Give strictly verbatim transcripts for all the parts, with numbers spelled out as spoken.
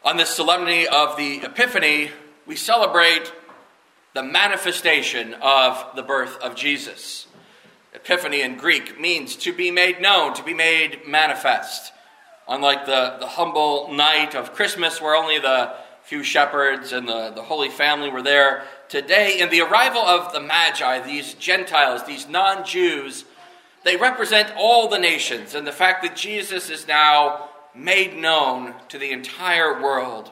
On this solemnity of the Epiphany, we celebrate the manifestation of the birth of Jesus. Epiphany in Greek means to be made known, to be made manifest. Unlike the, the humble night of Christmas where only the few shepherds and the, the Holy Family were there, today in the arrival of the Magi, these Gentiles, these non-Jews, they represent all the nations and the fact that Jesus is now made known to the entire world.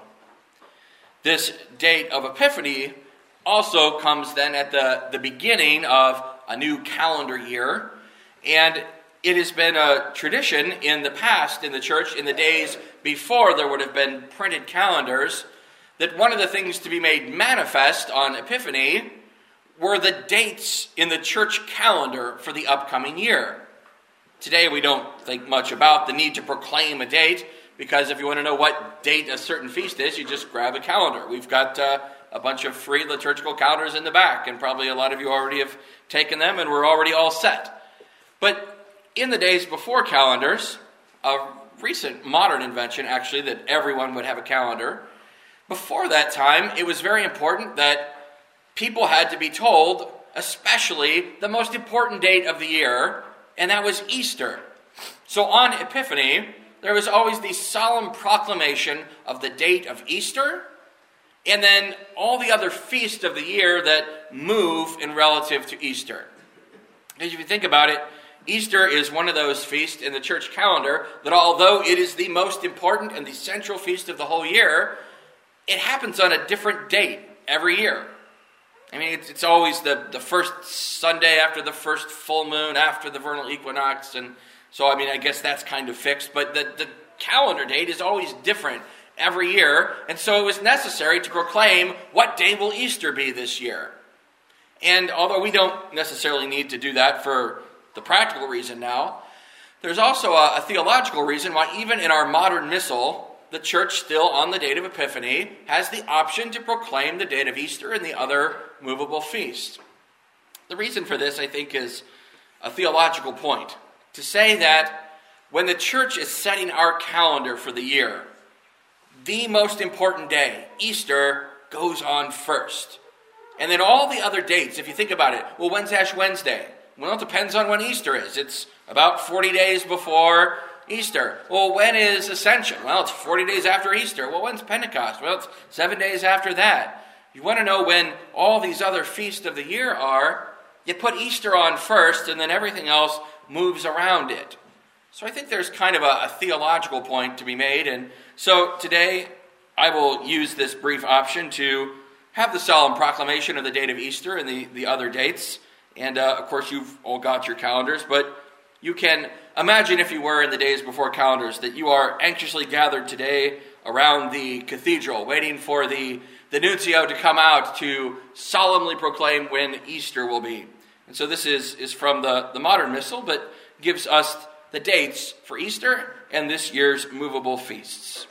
This date of Epiphany also comes then at the, the beginning of a new calendar year, and it has been a tradition in the past in the church, in the days before there would have been printed calendars, that one of the things to be made manifest on Epiphany were the dates in the church calendar for the upcoming year. Today we don't think much about the need to proclaim a date, because if you want to know what date a certain feast is, you just grab a calendar. We've got uh, a bunch of free liturgical calendars in the back, and probably a lot of you already have taken them, and we're already all set. But in the days before calendars, a recent modern invention actually, that everyone would have a calendar, before that time it was very important that people had to be told, especially the most important date of the year, and that was Easter. So on Epiphany, there was always the solemn proclamation of the date of Easter, and then all the other feasts of the year that move in relative to Easter. Because if you think about it, Easter is one of those feasts in the church calendar that although it is the most important and the central feast of the whole year, it happens on a different date every year. I mean, it's, it's always the, the first Sunday after the first full moon, after the vernal equinox, and so, I mean, I guess that's kind of fixed, but the, the calendar date is always different every year, and so it was necessary to proclaim what day will Easter be this year. And although we don't necessarily need to do that for the practical reason now, there's also a, a theological reason why even in our modern missal, the church still on the date of Epiphany has the option to proclaim the date of Easter and the other movable feast. The reason for this, I think, is a theological point. To say that when the church is setting our calendar for the year, the most important day, Easter, goes on first. And then all the other dates, if you think about it, well, when's Ash Wednesday? Well, it depends on when Easter is. It's about forty days before Easter. Well, when is Ascension? Well, it's forty days after Easter. Well, when's Pentecost? Well, it's seven days after that. You want to know when all these other feasts of the year are, you put Easter on first, and then everything else moves around it. So I think there's kind of a, a theological point to be made, and so today I will use this brief option to have the solemn proclamation of the date of Easter and the, the other dates. And uh, of course you've all got your calendars, but you can imagine, if you were in the days before calendars, that you are anxiously gathered today around the cathedral, waiting for the, the nuncio to come out to solemnly proclaim when Easter will be. And so this is, is from the, the modern missal, but gives us the dates for Easter and this year's movable feasts.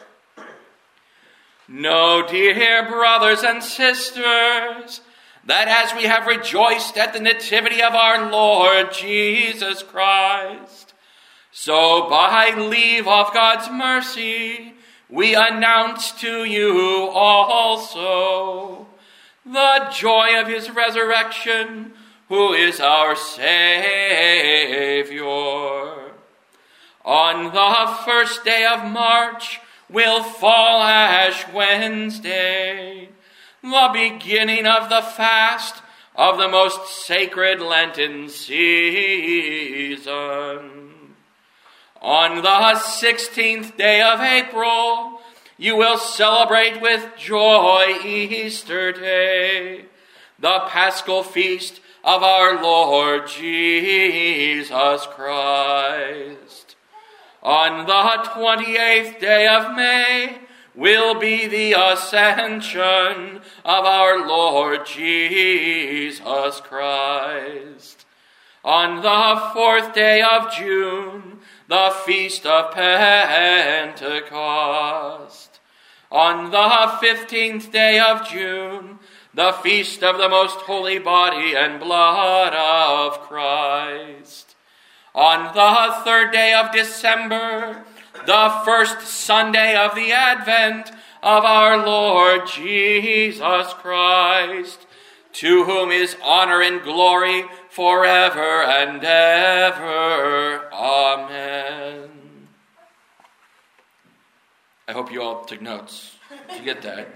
Know, dear brothers and sisters, that as we have rejoiced at the nativity of our Lord Jesus Christ, so by leave of God's mercy, we announce to you also the joy of his resurrection, who is our Savior. On the first day of March will fall Ash Wednesday, the beginning of the fast of the most sacred Lenten season. On the sixteenth day of April, you will celebrate with joy Easter Day, the Paschal feast of our Lord Jesus Christ. On the twenty-eighth day of May will be the Ascension of our Lord Jesus Christ. On the fourth day of June, the feast of Pentecost. On the fifteenth day of June, the feast of the most holy body and blood of Christ. On the third day of December, the first Sunday of the Advent of our Lord Jesus Christ, to whom is honor and glory forever and ever. Amen. I hope you all took notes. Did you get that?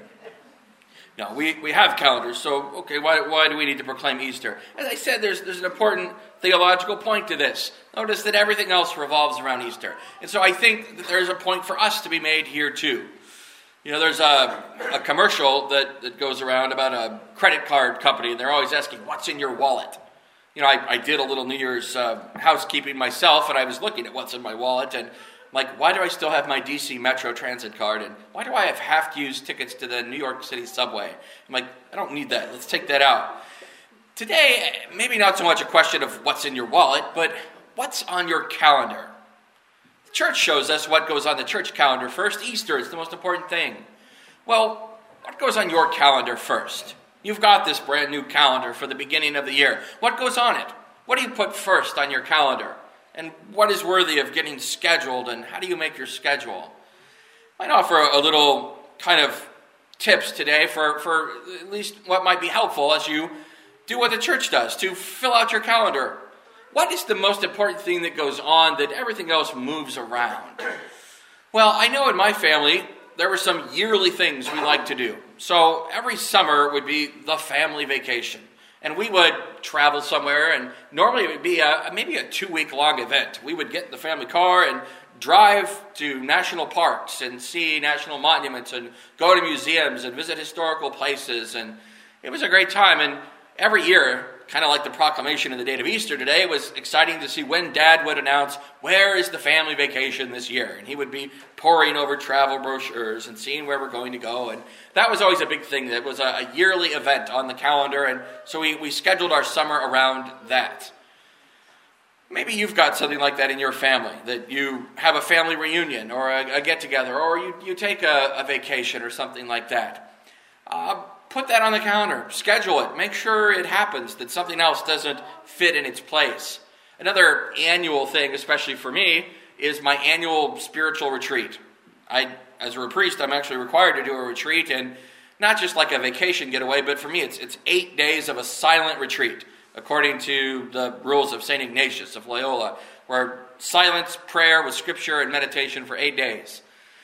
No, we, we have calendars, so okay, why why do we need to proclaim Easter? As I said, there's there's an important theological point to this. Notice that everything else revolves around Easter. And so I think that there's a point for us to be made here too. You know, there's a, a commercial that, that goes around about a credit card company, and they're always asking, what's in your wallet? You know, I, I did a little New Year's uh, housekeeping myself, and I was looking at what's in my wallet, and I'm like, why do I still have my D C Metro Transit card? And why do I have half-used tickets to the New York City subway? I'm like, I don't need that. Let's take that out. Today, maybe not so much a question of what's in your wallet, but what's on your calendar? The church shows us what goes on the church calendar first. Easter is the most important thing. Well, what goes on your calendar first? You've got this brand new calendar for the beginning of the year. What goes on it? What do you put first on your calendar? And what is worthy of getting scheduled, and how do you make your schedule? I might offer a little kind of tips today for, for at least what might be helpful as you do what the church does, to fill out your calendar. What is the most important thing that goes on that everything else moves around? Well, I know in my family, there were some yearly things we like to do. So every summer would be the family vacation. And we would travel somewhere, and normally it would be a, maybe a two-week long event. We would get in the family car and drive to national parks and see national monuments and go to museums and visit historical places. And it was a great time. And every year, kind of like the proclamation of the date of Easter today, it was exciting to see when Dad would announce, where is the family vacation this year? And he would be poring over travel brochures and seeing where we're going to go. And that was always a big thing. That was a, a yearly event on the calendar. And so we, we scheduled our summer around that. Maybe you've got something like that in your family, that you have a family reunion or a, a get-together, or you, you take a, a vacation or something like that. Uh, Put that on the calendar. Schedule it. Make sure it happens, that something else doesn't fit in its place. Another annual thing, especially for me, is my annual spiritual retreat. I, as a priest, I'm actually required to do a retreat, and not just like a vacation getaway, but for me, it's it's eight days of a silent retreat, according to the rules of Saint Ignatius of Loyola, where silence, prayer with scripture, and meditation for eight days.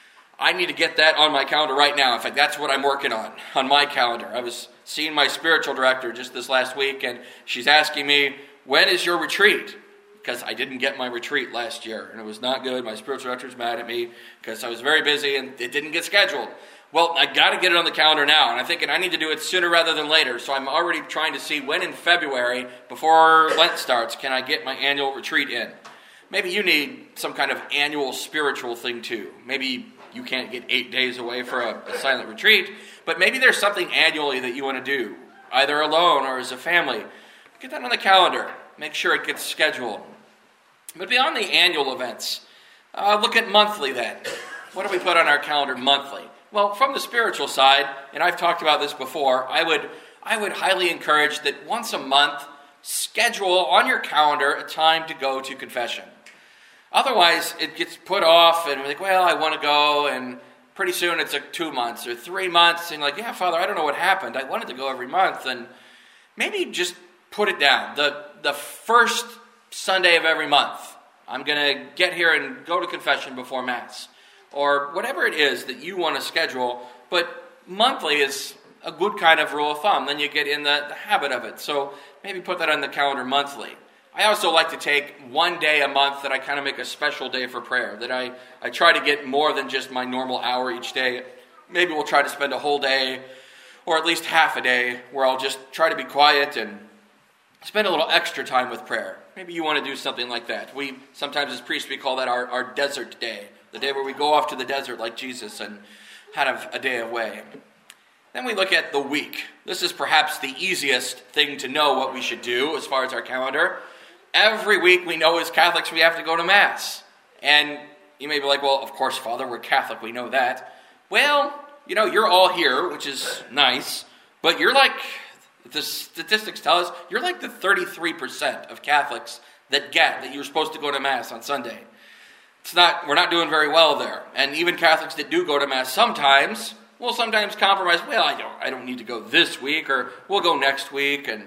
I need to get that on my calendar right now. In fact, that's what I'm working on, on my calendar. I was seeing my spiritual director just this last week, and she's asking me, when is your retreat? Because I didn't get my retreat last year, and it was not good. My spiritual director's mad at me because I was very busy, and it didn't get scheduled. Well, I got to get it on the calendar now, and I'm thinking I need to do it sooner rather than later, so I'm already trying to see when in February, before Lent starts, can I get my annual retreat in. Maybe you need some kind of annual spiritual thing too. Maybe you can't get eight days away for a, a silent retreat, but maybe there's something annually that you want to do, either alone or as a family. Get that on the calendar. Make sure it gets scheduled. But beyond the annual events, uh, look at monthly then. What do we put on our calendar monthly? Well, from the spiritual side, and I've talked about this before, I would I would highly encourage that once a month, schedule on your calendar a time to go to confession. Otherwise, it gets put off, and we're like, well, I want to go, and pretty soon it's like two months or three months, and like, yeah, Father, I don't know what happened. I wanted to go every month, and maybe just put it down. The, the first Sunday of every month, I'm going to get here and go to confession before Mass, or whatever it is that you want to schedule, but monthly is a good kind of rule of thumb. Then you get in the, the habit of it, so maybe put that on the calendar monthly. I also like to take one day a month that I kind of make a special day for prayer, that I, I try to get more than just my normal hour each day. Maybe we'll try to spend a whole day, or at least half a day, where I'll just try to be quiet and spend a little extra time with prayer. Maybe you want to do something like that. We sometimes as priests, we call that our, our desert day, the day where we go off to the desert like Jesus and have a day away. Then we look at the week. This is perhaps the easiest thing to know what we should do as far as our calendar. Every week we know as Catholics we have to go to Mass. And you may be like, well, of course, Father, we're Catholic, we know that. Well, you know, you're all here, which is nice, but you're like, the statistics tell us, you're like the thirty-three percent of Catholics that get that you're supposed to go to Mass on Sunday. It's not, we're not doing very well there. And even Catholics that do go to Mass sometimes, we'll sometimes compromise. Well, I don't, I don't need to go this week, or we'll go next week. And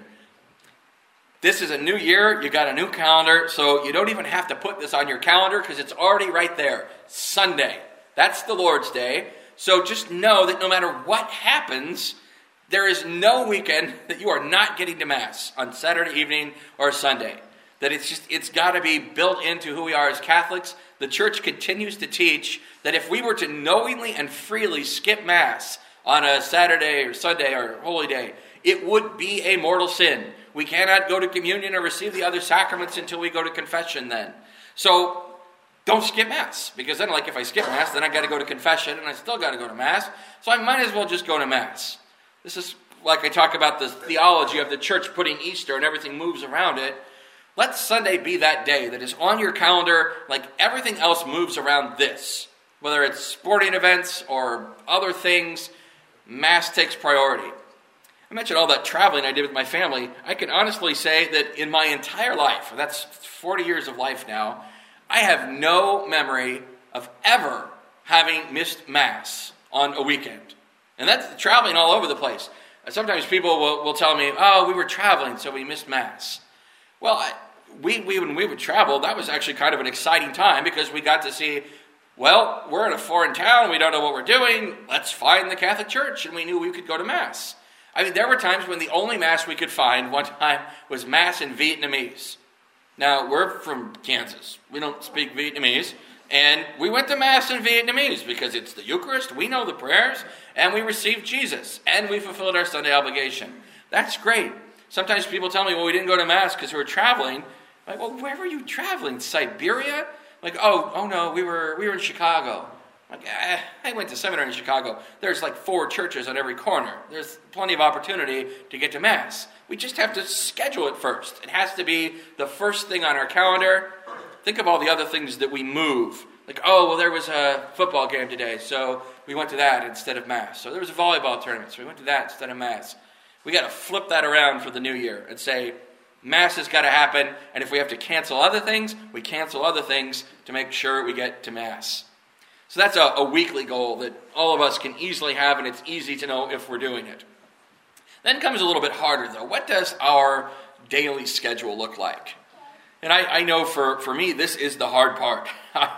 this is a new year. You got a new calendar, so you don't even have to put this on your calendar because it's already right there. Sunday. That's the Lord's Day. So just know that no matter what happens, there is no weekend that you are not getting to Mass on Saturday evening or Sunday. That it's just, it's got to be built into who we are as Catholics. The Church continues to teach that if we were to knowingly and freely skip Mass on a Saturday or Sunday or Holy Day, it would be a mortal sin. We cannot go to communion or receive the other sacraments until we go to confession then. So don't skip Mass, because then, like, if I skip Mass, then I got to go to confession, and I still got to go to Mass, so I might as well just go to Mass. This is like I talk about the theology of the Church putting Easter and everything moves around it. Let Sunday be that day that is on your calendar, like everything else moves around this. Whether it's sporting events or other things, Mass takes priority. I mentioned all that traveling I did with my family. I can honestly say that in my entire life, and that's forty years of life now, I have no memory of ever having missed Mass on a weekend. And that's traveling all over the place. Sometimes people will, will tell me, oh, we were traveling, so we missed Mass. Well, I, we, we when we would travel, that was actually kind of an exciting time because we got to see, well, we're in a foreign town, we don't know what we're doing, let's find the Catholic Church, and we knew we could go to Mass. I mean, there were times when the only Mass we could find one time was Mass in Vietnamese. Now, we're from Kansas. We don't speak Vietnamese. And we went to Mass in Vietnamese because it's the Eucharist, we know the prayers, and we received Jesus, and we fulfilled our Sunday obligation. That's great. Sometimes people tell me, well, we didn't go to Mass because we were traveling. I'm like, well, where were you traveling? Siberia? Like, oh, oh no, we were we were in Chicago. I'm like, eh, I went to seminary in Chicago. There's like four churches on every corner. There's plenty of opportunity to get to Mass. We just have to schedule it first. It has to be the first thing on our calendar. Think of all the other things that we move. Like, oh, well, there was a football game today, so we went to that instead of Mass. So there was a volleyball tournament, so we went to that instead of Mass. We got to flip that around for the new year and say, Mass has got to happen, and if we have to cancel other things, we cancel other things to make sure we get to Mass. So that's a, a weekly goal that all of us can easily have, and it's easy to know if we're doing it. Then comes a little bit harder, though. What does our daily schedule look like? And I, I know for, for me, this is the hard part.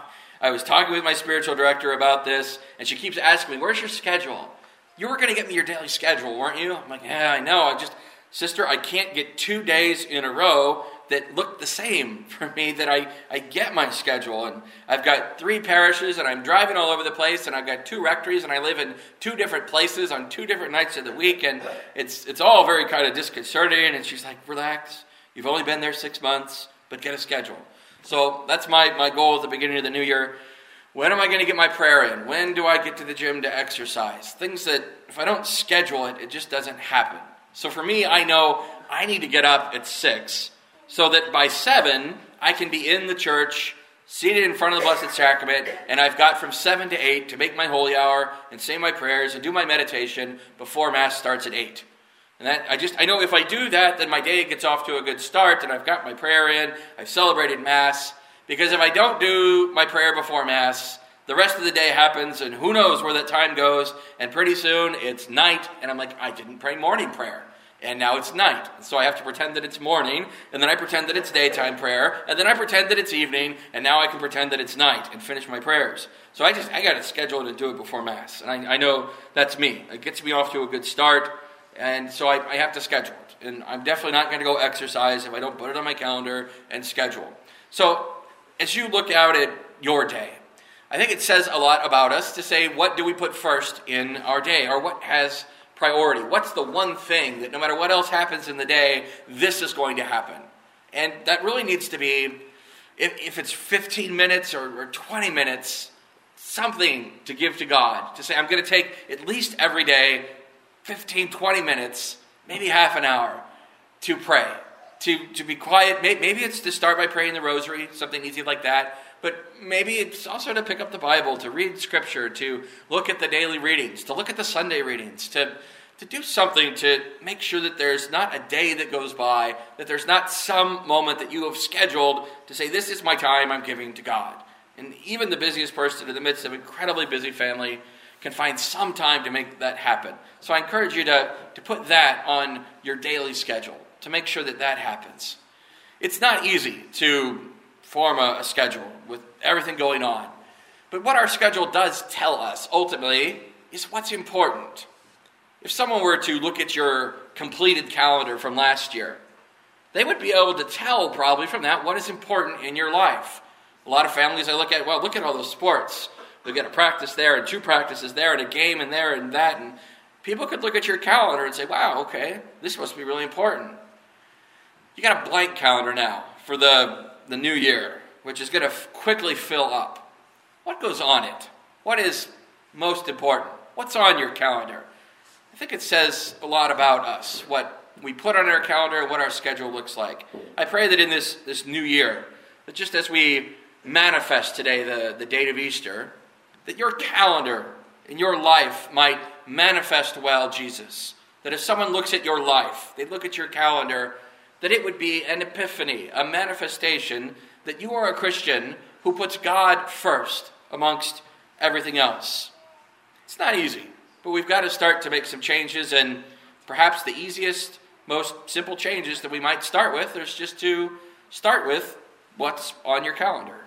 I was talking with my spiritual director about this, and she keeps asking me, where's your schedule? You were going to get me your daily schedule, weren't you? I'm like, yeah, I know. I just, sister, I can't get two days in a row that look the same for me, that I, I get my schedule. And I've got three parishes, and I'm driving all over the place, and I've got two rectories, and I live in two different places on two different nights of the week, and it's it's all very kind of disconcerting. And she's like, relax. You've only been there six months, but get a schedule. So that's my, my goal at the beginning of the new year. When am I going to get my prayer in? When do I get to the gym to exercise? Things that, if I don't schedule it, it just doesn't happen. So for me, I know I need to get up at six so that by seven, I can be in the church, seated in front of the Blessed Sacrament, and I've got from seven to eight to make my holy hour and say my prayers and do my meditation before Mass starts at eight. And that, I just, I know if I do that, then my day gets off to a good start, and I've got my prayer in, I've celebrated Mass. Because if I don't do my prayer before Mass, the rest of the day happens, and who knows where that time goes, and pretty soon it's night, and I'm like, I didn't pray morning prayer, and now it's night. So I have to pretend that it's morning, and then I pretend that it's daytime prayer, and then I pretend that it's evening, and now I can pretend that it's night and finish my prayers. So I just, I got to schedule to do it before Mass, and I, I know that's me. It gets me off to a good start. And so I, I have to schedule it. And I'm definitely not going to go exercise if I don't put it on my calendar and schedule. So as you look out at your day, I think it says a lot about us to say, what do we put first in our day? Or what has priority? What's the one thing that no matter what else happens in the day, this is going to happen? And that really needs to be, if, if it's fifteen minutes or, or twenty minutes, something to give to God. To say, I'm going to take at least every day fifteen, twenty minutes, maybe half an hour to pray, to, to be quiet. Maybe it's to start by praying the rosary, something easy like that. But maybe it's also to pick up the Bible, to read Scripture, to look at the daily readings, to look at the Sunday readings, to, to do something to make sure that there's not a day that goes by, that there's not some moment that you have scheduled to say, this is my time I'm giving to God. And even the busiest person in the midst of an incredibly busy family can find some time to make that happen. So I encourage you to, to put that on your daily schedule, to make sure that that happens. It's not easy to form a, a schedule with everything going on. But what our schedule does tell us, ultimately, is what's important. If someone were to look at your completed calendar from last year, they would be able to tell probably from that what is important in your life. A lot of families I look at, well, look at all those sports. They've got a practice there and two practices there and a game and there and that. And people could look at your calendar and say, wow, okay, this must be really important. You got a blank calendar now for the, the new year, which is going to f- quickly fill up. What goes on it? What is most important? What's on your calendar? I think it says a lot about us, what we put on our calendar, what our schedule looks like. I pray that in this, this new year, that just as we manifest today the, the date of Easter, that your calendar in your life might manifest well Jesus. That if someone looks at your life, they look at your calendar, that it would be an epiphany, a manifestation that you are a Christian who puts God first amongst everything else. It's not easy, but we've got to start to make some changes, and perhaps the easiest, most simple changes that we might start with is just to start with what's on your calendar.